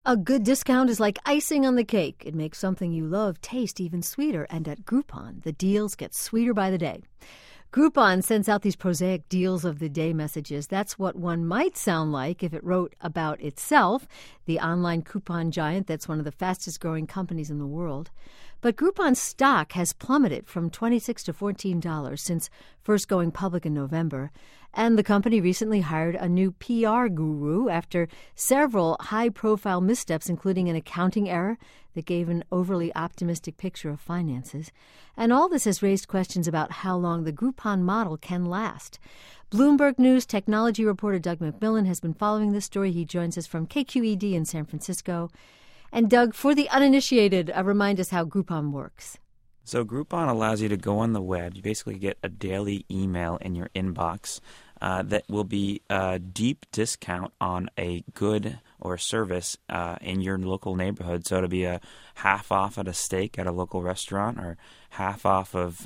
A good discount is like icing on the cake. It makes something you love taste even sweeter. And at Groupon, the deals get sweeter by the day. Groupon sends out these prosaic deals of the day messages. That's what one might sound like if it wrote about itself, the online coupon giant that's one of the fastest growing companies in the world. But Groupon's stock has plummeted from $26 to $14 since first going public in November. And the company recently hired a new PR guru after several high-profile missteps, including an accounting error that gave an overly optimistic picture of finances. And all this has raised questions about how long the Groupon model can last. Bloomberg News technology reporter Doug McMillon has been following this story. He joins us from KQED in San Francisco. And Doug, for the uninitiated, remind us how Groupon works. So Groupon allows you to go on the web. You basically get a daily email in your inbox that will be a deep discount on a good or service in your local neighborhood. So it'll be a half off at a steak at a local restaurant, or half off of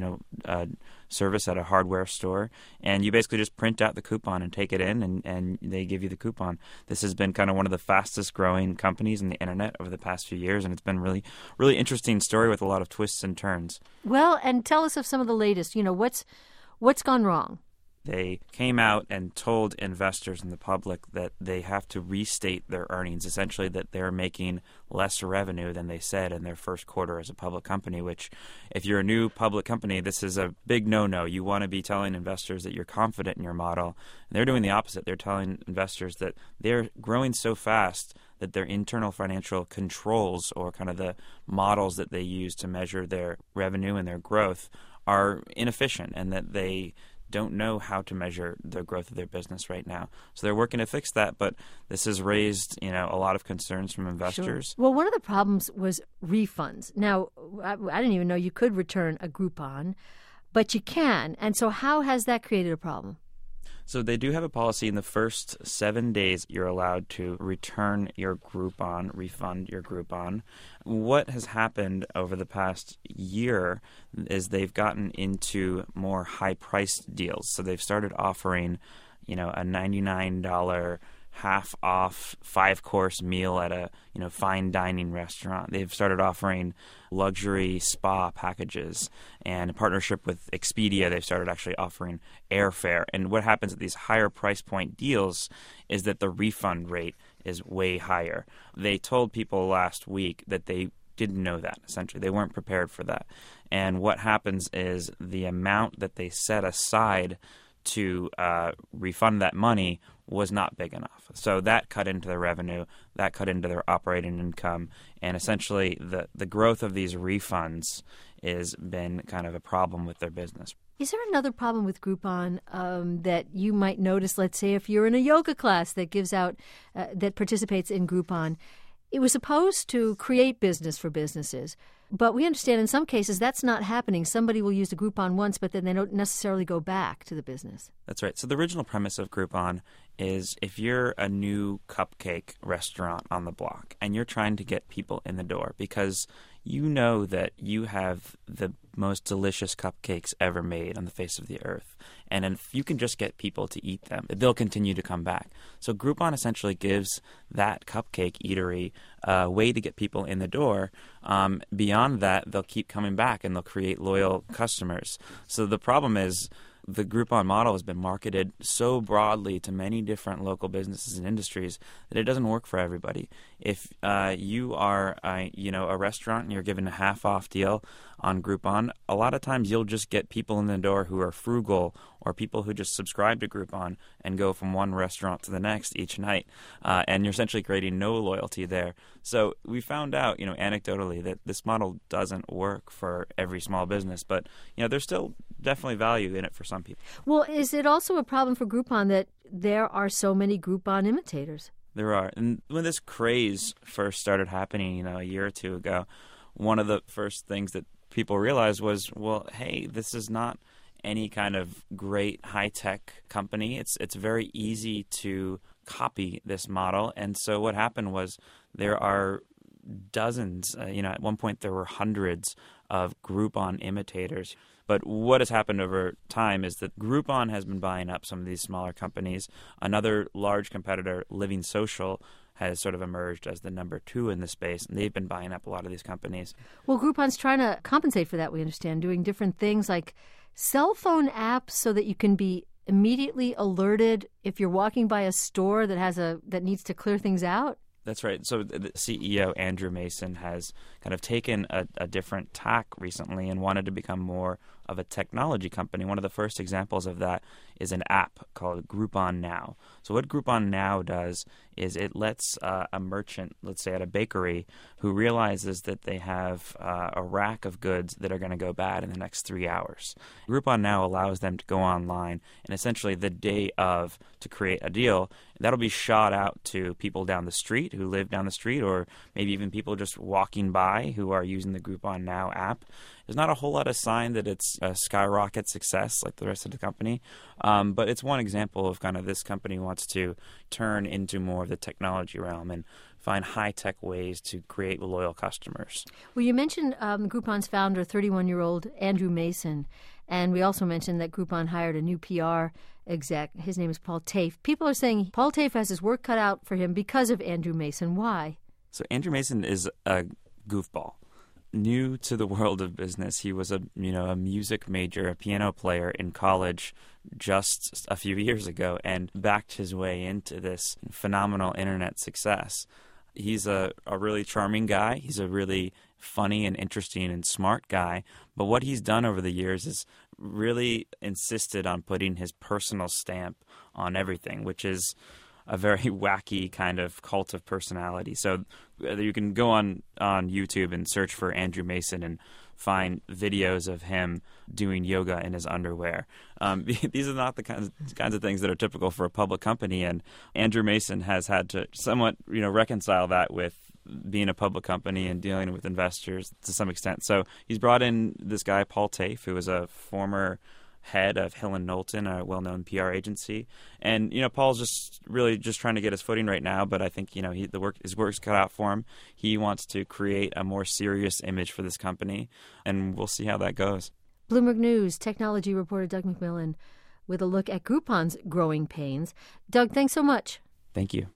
a service at a hardware store. And you basically just print out the coupon and take it in, and they give you the coupon. This has been kind of one of the fastest growing companies in the internet over the past few years, and it's been really, really interesting story with a lot of twists and turns. Well, and tell us of some of the latest. What's gone wrong? They came out and told investors and the public that they have to restate their earnings, essentially that they're making less revenue than they said in their first quarter as a public company, which if you're a new public company, this is a big no-no. You want to be telling investors that you're confident in your model. And they're doing the opposite. They're telling investors that they're growing so fast that their internal financial controls, or kind of the models that they use to measure their revenue and their growth, are inefficient, and that they don't know how to measure the growth of their business right now. So they're working to fix that, but this has raised, a lot of concerns from investors. Sure. Well, one of the problems was refunds. Now, I didn't even know you could return a Groupon, but you can. And so how has that created a problem? So they do have a policy in the first 7 days you're allowed to return your Groupon, refund your Groupon. What has happened over the past year is they've gotten into more high-priced deals. So they've started offering, a $99 half-off 5-course meal at a fine dining restaurant. They've started offering luxury spa packages, and in partnership with Expedia, they've started actually offering airfare. And what happens at these higher price point deals is that the refund rate is way higher. They told people last week that they didn't know that, essentially. They weren't prepared for that. And what happens is the amount that they set aside to refund that money was not big enough. So that cut into their revenue, that cut into their operating income, and essentially the growth of these refunds has been kind of a problem with their business. Is there another problem with Groupon that you might notice, let's say, if you're in a yoga class that gives out, that participates in Groupon? It was supposed to create business for businesses, but we understand in some cases that's not happening. Somebody will use the Groupon once, but then they don't necessarily go back to the business. That's right. So the original premise of Groupon is if you're a new cupcake restaurant on the block and you're trying to get people in the door because you know that you have the most delicious cupcakes ever made on the face of the earth, and if you can just get people to eat them, they'll continue to come back. So Groupon essentially gives that cupcake eatery a way to get people in the door. Beyond that, they'll keep coming back and they'll create loyal customers. So the problem is the Groupon model has been marketed so broadly to many different local businesses and industries that it doesn't work for everybody. If you are a restaurant and you're given a half-off deal on Groupon, a lot of times you'll just get people in the door who are frugal, or people who just subscribe to Groupon and go from one restaurant to the next each night. And you're essentially creating no loyalty there. So we found out, anecdotally, that this model doesn't work for every small business. But, there's still definitely value in it for some people. Well, is it also a problem for Groupon that there are so many Groupon imitators? There are. And when this craze first started happening, a year or two ago, one of the first things that people realized was, well, hey, this is not any kind of great high-tech company. It's very easy to copy this model. And so what happened was there are dozens, at one point there were hundreds of Groupon imitators. But what has happened over time is that Groupon has been buying up some of these smaller companies. Another large competitor, Living Social, has sort of emerged as the number 2 in the space, and they've been buying up a lot of these companies. Well, Groupon's trying to compensate for that, we understand, doing different things like cell phone apps so that you can be immediately alerted if you're walking by a store that needs to clear things out. That's right. So the CEO, Andrew Mason, has kind of taken a different tack recently and wanted to become more of a technology company. One of the first examples of that is an app called Groupon Now. So what Groupon Now does is it lets a merchant, let's say at a bakery, who realizes that they have a rack of goods that are going to go bad in the next 3 hours. Groupon Now allows them to go online and essentially the day of to create a deal. That'll be shot out to people down the street who live down the street, or maybe even people just walking by who are using the Groupon Now app. There's not a whole lot of sign that it's a skyrocket success like the rest of the company, but it's one example of kind of this company wants to turn into more of the technology realm and find high-tech ways to create loyal customers. Well, you mentioned Groupon's founder, 31-year-old Andrew Mason, and we also mentioned that Groupon hired a new PR exec. His name is Paul Tafe. People are saying Paul Tafe has his work cut out for him because of Andrew Mason. Why? So Andrew Mason is a goofball. New to the world of business. He was a music major, a piano player in college just a few years ago, and backed his way into this phenomenal internet success. He's a really charming guy. He's a really funny and interesting and smart guy. But what he's done over the years is really insisted on putting his personal stamp on everything, which is a very wacky kind of cult of personality. So you can go on YouTube and search for Andrew Mason and find videos of him doing yoga in his underwear. These are not the kinds of things that are typical for a public company, and Andrew Mason has had to somewhat reconcile that with being a public company and dealing with investors to some extent. So he's brought in this guy, Paul Tafe, who is a former head of Hill & Knowlton, a well-known PR agency. And, Paul's just trying to get his footing right now, but I think, his work's cut out for him. He wants to create a more serious image for this company, and we'll see how that goes. Bloomberg News technology reporter Doug McMillon with a look at Groupon's growing pains. Doug, thanks so much. Thank you.